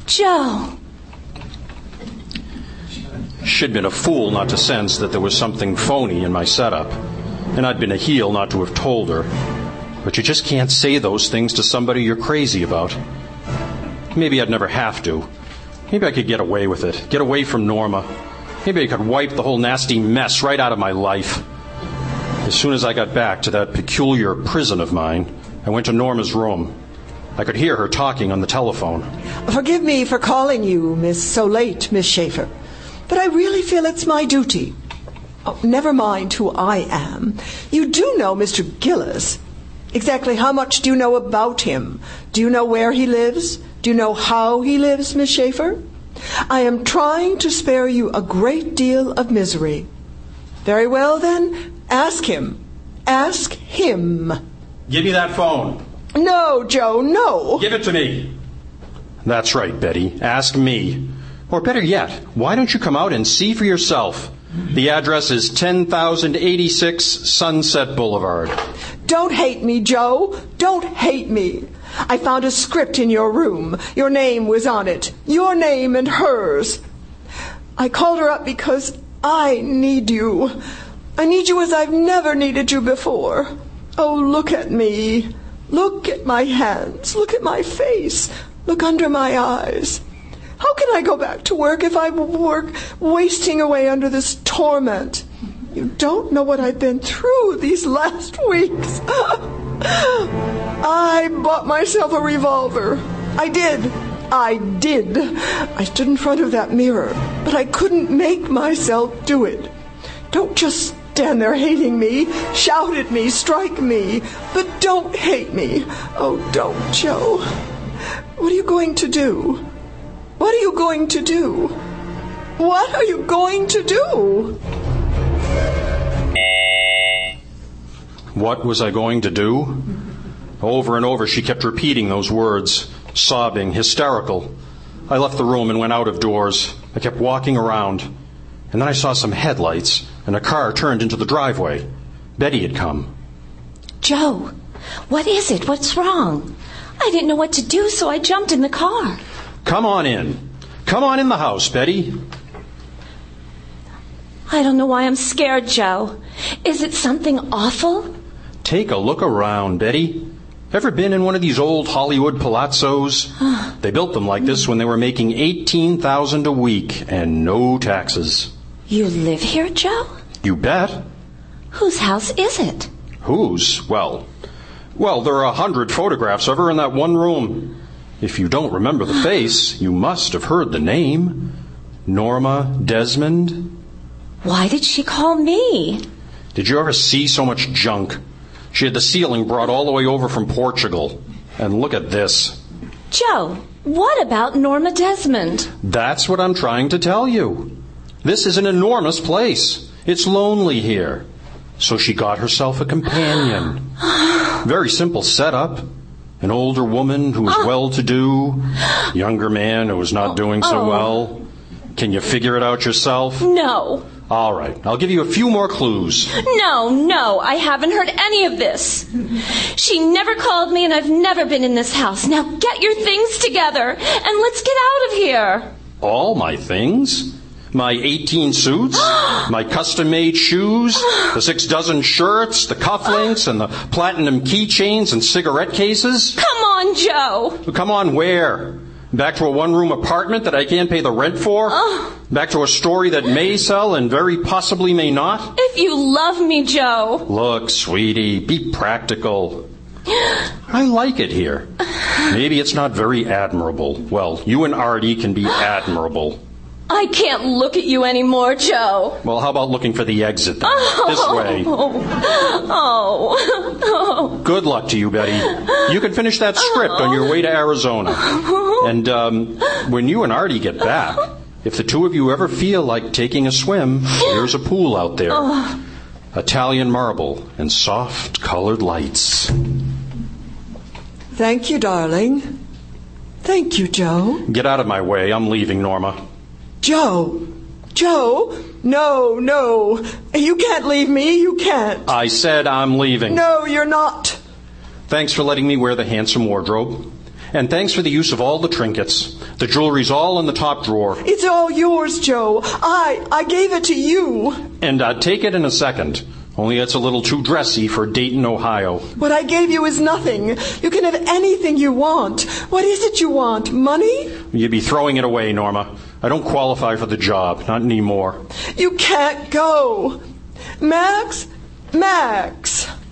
She'd been a fool not to sense that there was something phony in my setup. And I'd been a heel not to have told her. But you just can't say those things to somebody you're crazy about. Maybe I'd never have to. Maybe I could get away with it. Get away from Norma. Maybe I could wipe the whole nasty mess right out of my life. As soon as I got back to that peculiar prison of mine, I went to Norma's room. I could hear her talking on the telephone. Forgive me for calling you so late, Miss Schaefer, but I really feel it's my duty. Oh, never mind who I am. You do know Mr. Gillis. Exactly how much do you know about him? Do you know where he lives? Do you know how he lives, Miss Schaefer? I am trying to spare you a great deal of misery. Very well, then, ask him. Ask him. Give me that phone. No, Joe, no. Give it to me. That's right, Betty. Ask me. Or better yet, why don't you come out and see for yourself? The address is 10,086 Sunset Boulevard. Don't hate me, Joe. Don't hate me. I found a script in your room. Your name was on it. Your name and hers. I called her up because I need you. I need you as I've never needed you before. Oh, look at me. Look at my hands. Look at my face. Look under my eyes. How can I go back to work if I work wasting away under this torment? You don't know what I've been through these last weeks. I bought myself a revolver. I did. I stood in front of that mirror, but I couldn't make myself do it. Don't just stand there hating me, shout at me, strike me, but don't hate me. Oh, don't, Joe. What are you going to do? What are you going to do? What are you going to do? What was I going to do? Over and over she kept repeating those words, sobbing, hysterical. I left the room and went out of doors. I kept walking around. And then I saw some headlights, and a car turned into the driveway. Betty had come. Joe, what is it? What's wrong? I didn't know what to do, so I jumped in the car. Come on in. Come on in the house, Betty. I don't know why I'm scared, Joe. Is it something awful? Take a look around, Betty. Ever been in one of these old Hollywood palazzos? They built them like this when they were making $18,000 a week and no taxes. You live here, Joe? You bet. Whose house is it? Whose? Well, there are 100 photographs of her in that one room. If you don't remember the face, you must have heard the name. Norma Desmond. Why did she call me? Did you ever see so much junk? She had the ceiling brought all the way over from Portugal. And look at this. Joe, what about Norma Desmond? That's what I'm trying to tell you. This is an enormous place. It's lonely here. So she got herself a companion. Very simple setup. An older woman who was well-to-do. Younger man who was not doing so well. Can you figure it out yourself? No. All right, I'll give you a few more clues. No, I haven't heard any of this. She never called me and I've never been in this house. Now get your things together and let's get out of here. All my things? My 18 suits? My custom-made shoes? The 6 dozen shirts? The cufflinks? And the platinum keychains and cigarette cases? Come on, Joe. Come on where? Back to a one-room apartment that I can't pay the rent for? Back to a story that may sell and very possibly may not? If you love me, Joe. Look, sweetie, be practical. I like it here. Maybe it's not very admirable. Well, you and Artie can be admirable. I can't look at you anymore, Joe. Well, how about looking for the exit then? This way. Good luck to you, Betty. You can finish that script on your way to Arizona. And when you and Artie get back, if the two of you ever feel like taking a swim, there's a pool out there. Italian marble and soft-colored lights. Thank you, darling. Thank you, Joe. Get out of my way. I'm leaving, Norma. Joe, no. You can't leave me. You can't. I said I'm leaving. No, you're not. Thanks for letting me wear the handsome wardrobe. And thanks for the use of all the trinkets. The jewelry's all in the top drawer. It's all yours, Joe. I gave it to you. And I'd take it in a second. Only it's a little too dressy for Dayton, Ohio. What I gave you is nothing. You can have anything you want. What is it you want? Money? You'd be throwing it away, Norma. I don't qualify for the job. Not anymore. You can't go. Max,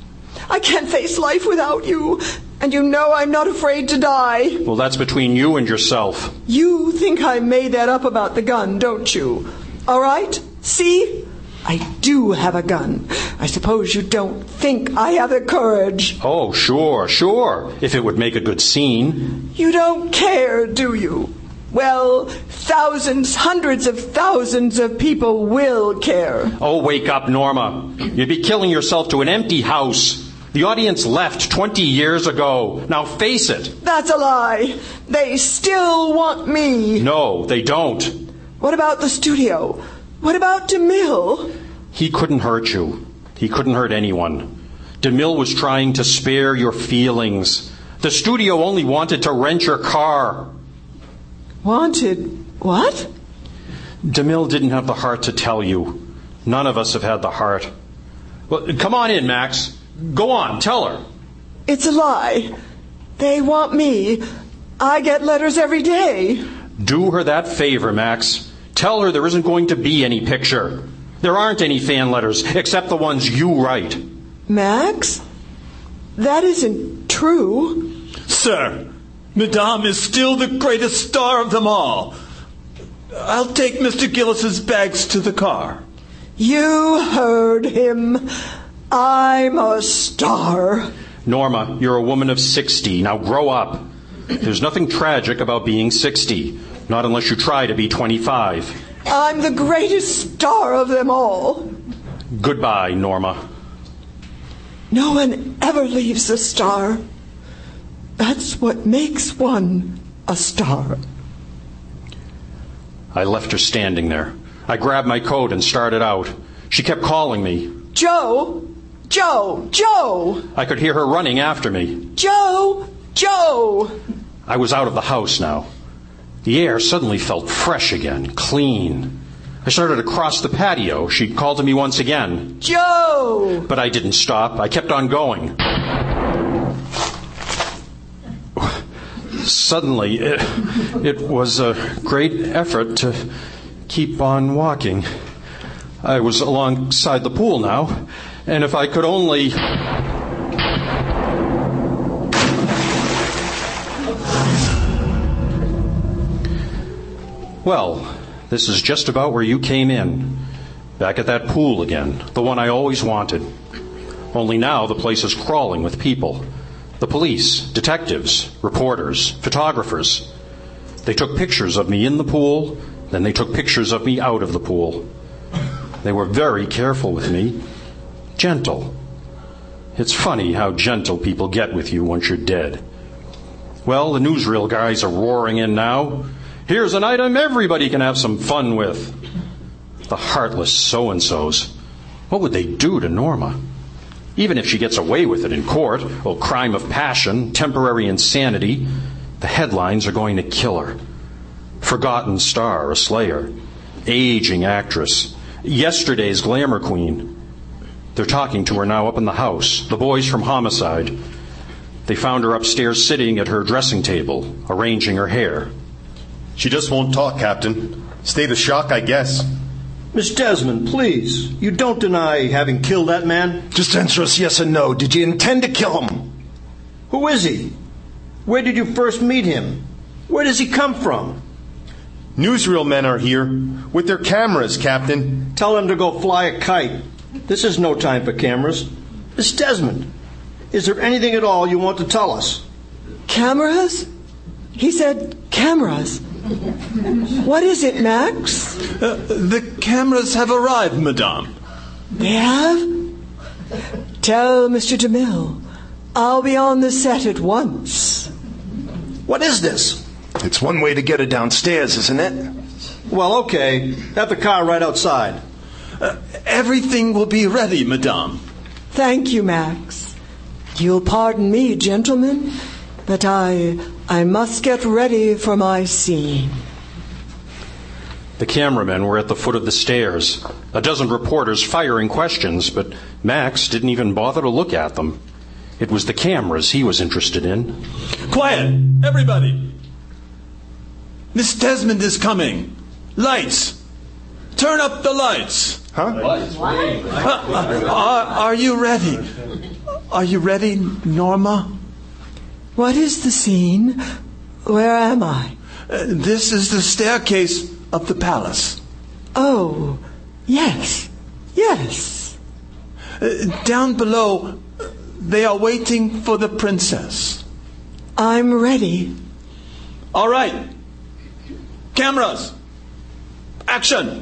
I can't face life without you. And you know I'm not afraid to die. Well, that's between you and yourself. You think I made that up about the gun, don't you? All right? See? I do have a gun. I suppose you don't think I have the courage. Oh, sure. If it would make a good scene. You don't care, do you? Well, thousands, hundreds of thousands of people will care. Oh, wake up, Norma. You'd be killing yourself to an empty house. The audience left 20 years ago. Now face it. That's a lie. They still want me. No, they don't. What about the studio? What about DeMille? He couldn't hurt you. He couldn't hurt anyone. DeMille was trying to spare your feelings. The studio only wanted to rent your car. Wanted what? DeMille didn't have the heart to tell you. None of us have had the heart. Well, come on in, Max. Go on, tell her. It's a lie. They want me. I get letters every day. Do her that favor, Max. Tell her there isn't going to be any picture. There aren't any fan letters, except the ones you write. Max? That isn't true. Sir, Madame is still the greatest star of them all. I'll take Mr. Gillis's bags to the car. You heard him. I'm a star. Norma, you're a woman of 60. Now grow up. There's nothing tragic about being 60. Not unless you try to be 25. I'm the greatest star of them all. Goodbye, Norma. No one ever leaves a star. That's what makes one a star. I left her standing there. I grabbed my coat and started out. She kept calling me. Joe! Joe! Joe! I could hear her running after me. Joe! Joe! I was out of the house now. The air suddenly felt fresh again, clean. I started to cross the patio. She called to me once again. Joe! But I didn't stop. I kept on going. Suddenly, it was a great effort to keep on walking. I was alongside the pool now, and if I could only... Well, this is just about where you came in. Back at that pool again, the one I always wanted. Only now the place is crawling with people. The police, detectives, reporters, photographers. They took pictures of me in the pool, then they took pictures of me out of the pool. They were very careful with me. Gentle. It's funny how gentle people get with you once you're dead. Well, the newsreel guys are roaring in now. Here's an item everybody can have some fun with. The heartless so-and-sos. What would they do to Norma? Even if she gets away with it in court, crime of passion, temporary insanity, the headlines are going to kill her. Forgotten star, a slayer. Aging actress. Yesterday's glamour queen. They're talking to her now up in the house. The boys from Homicide. They found her upstairs sitting at her dressing table, arranging her hair. She just won't talk, Captain. State of shock, I guess. Miss Desmond, please. You don't deny having killed that man? Just answer us yes and no. Did you intend to kill him? Who is he? Where did you first meet him? Where does he come from? Newsreel men are here. With their cameras, Captain. Tell them to go fly a kite. This is no time for cameras. Miss Desmond, is there anything at all you want to tell us? Cameras? He said cameras. What is it, Max? The cameras have arrived, Madame. They have? Tell Mr. DeMille I'll be on the set at once. What is this? It's one way to get her downstairs, isn't it? Well, okay. Have the car right outside. Everything will be ready, Madame. Thank you, Max. You'll pardon me, gentlemen, but I must get ready for my scene. The cameramen were at the foot of the stairs. A dozen reporters firing questions, but Max didn't even bother to look at them. It was the cameras he was interested in. Quiet, everybody. Miss Desmond is coming. Lights. Turn up the lights. Huh? Are you ready? Are you ready, Norma? What is the scene? Where am I? This is the staircase of the palace. Oh, yes, yes. Down below, they are waiting for the princess. I'm ready. All right. Cameras. Action.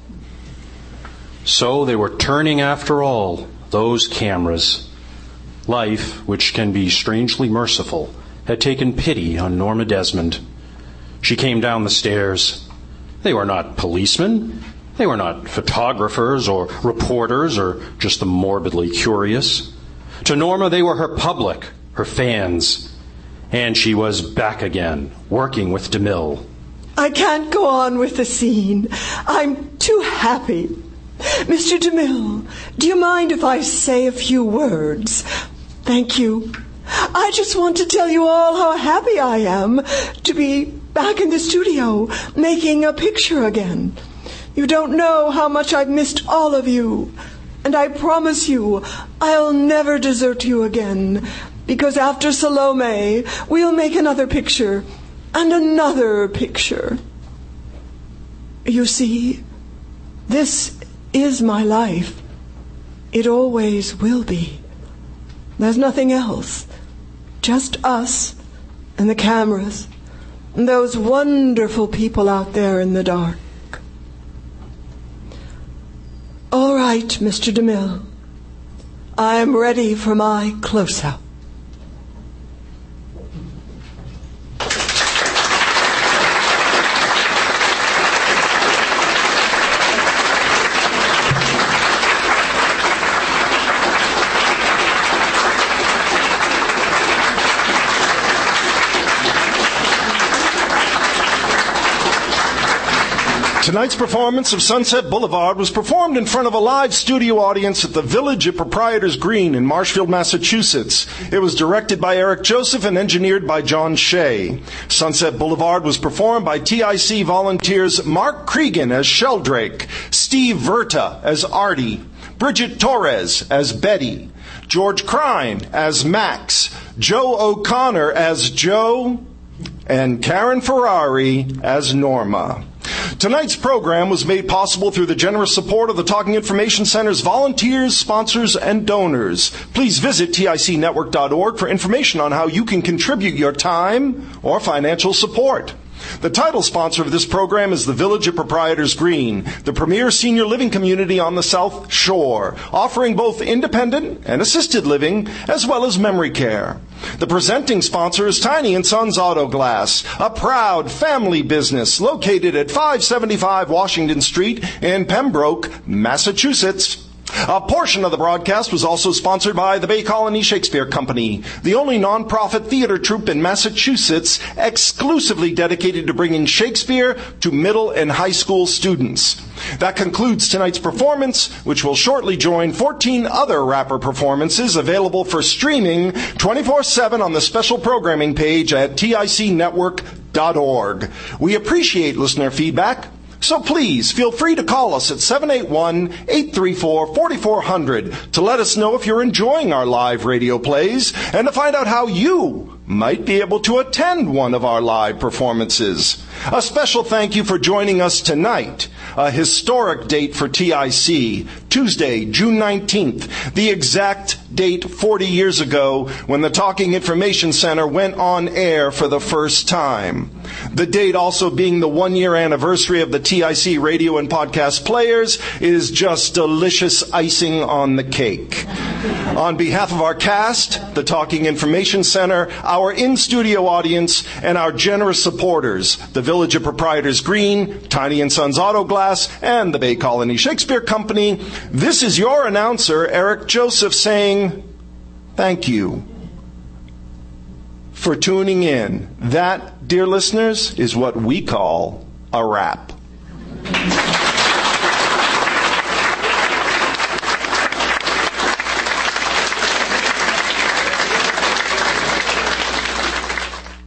So they were turning after all, those cameras. Life, which can be strangely merciful, had taken pity on Norma Desmond. She came down the stairs. They were not policemen. They were not photographers or reporters or just the morbidly curious. To Norma, they were her public, her fans. And she was back again, working with DeMille. I can't go on with the scene. I'm too happy. Mr. DeMille, do you mind if I say a few words? Thank you. I just want to tell you all how happy I am to be back in the studio making a picture again. You don't know how much I've missed all of you. And I promise you, I'll never desert you again. Because after Salome, we'll make another picture and another picture. You see, this is my life. It always will be. There's nothing else. Just us and the cameras and those wonderful people out there in the dark. All right, Mr. DeMille. I'm ready for my close-up. Tonight's performance of Sunset Boulevard was performed in front of a live studio audience at the Village at Proprietors Green in Marshfield, Massachusetts. It was directed by Eric Joseph and engineered by John Shea. Sunset Boulevard was performed by TIC volunteers Mark Cregan as Sheldrake, Steve Verta as Artie, Bridget Torres as Betty, George Crine as Max, Joe O'Connor as Joe, and Karen Ferrari as Norma. Tonight's program was made possible through the generous support of the Talking Information Center's volunteers, sponsors, and donors. Please visit ticnetwork.org for information on how you can contribute your time or financial support. The title sponsor of this program is the Village at Proprietors Green, the premier senior living community on the South Shore, offering both independent and assisted living, as well as memory care. The presenting sponsor is Tiny & Sons Auto Glass, a proud family business located at 575 Washington Street in Pembroke, Massachusetts. A portion of the broadcast was also sponsored by the Bay Colony Shakespeare Company, the only non-profit theater troupe in Massachusetts exclusively dedicated to bringing Shakespeare to middle and high school students. That concludes tonight's performance, which will shortly join 14 other rapper performances available for streaming 24/7 on the special programming page at ticnetwork.org. We appreciate listener feedback. So please feel free to call us at 781-834-4400 to let us know if you're enjoying our live radio plays and to find out how you might be able to attend one of our live performances. A special thank you for joining us tonight, a historic date for TIC, Tuesday, June 19th, the exact date 40 years ago when the Talking Information Center went on air for the first time. The date also being the one-year anniversary of the TIC radio and podcast players is just delicious icing on the cake. On behalf of our cast, the Talking Information Center, our in-studio audience, and our generous supporters, the Village of Proprietors Green, Tiny & Sons Auto Glass, and the Bay Colony Shakespeare Company, this is your announcer, Eric Joseph, saying thank you for tuning in. That, dear listeners, is what we call a wrap.